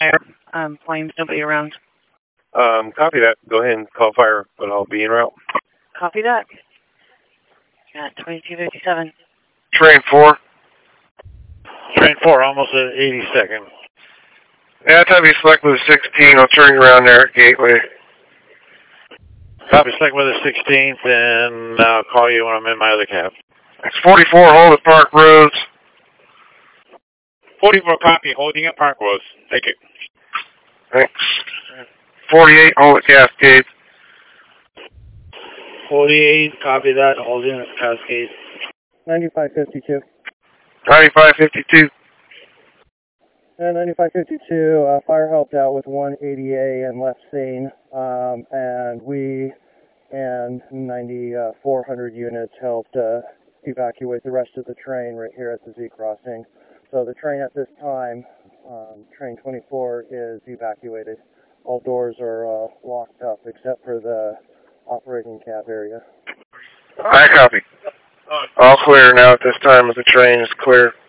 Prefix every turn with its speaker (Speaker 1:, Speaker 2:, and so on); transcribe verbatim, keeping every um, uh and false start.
Speaker 1: Um, flames, nobody around.
Speaker 2: Um, copy that. Go ahead and call fire, but I'll be en route.
Speaker 1: Copy that. At twenty-two fifty-seven.
Speaker 2: Train four.
Speaker 3: Train four, almost at eighty-second.
Speaker 2: Yeah, time you select with sixteen. I'll turn you around there at Gateway.
Speaker 3: Copy, select with the sixteenth, and I'll call you when I'm in my other cab.
Speaker 2: It's forty-four, hold at Park Roads.
Speaker 3: forty-four, copy, holding at Park Roads. Thank you.
Speaker 2: Thanks. forty-eight, hold at Cascade.
Speaker 3: forty-eight, copy that, holding at Cascade.
Speaker 4: ninety-five fifty-two.
Speaker 2: ninety-five fifty-two.
Speaker 4: And ninety-five fifty-two, uh, fire helped out with one A D A and left scene, um, and we and ninety-four hundred units helped uh, evacuate the rest of the train right here at the Z crossing. So the train at this time, um, train twenty-four, is evacuated. All doors are uh, locked up except for the operating cab area.
Speaker 2: I copy. All clear now at this time as the train is clear.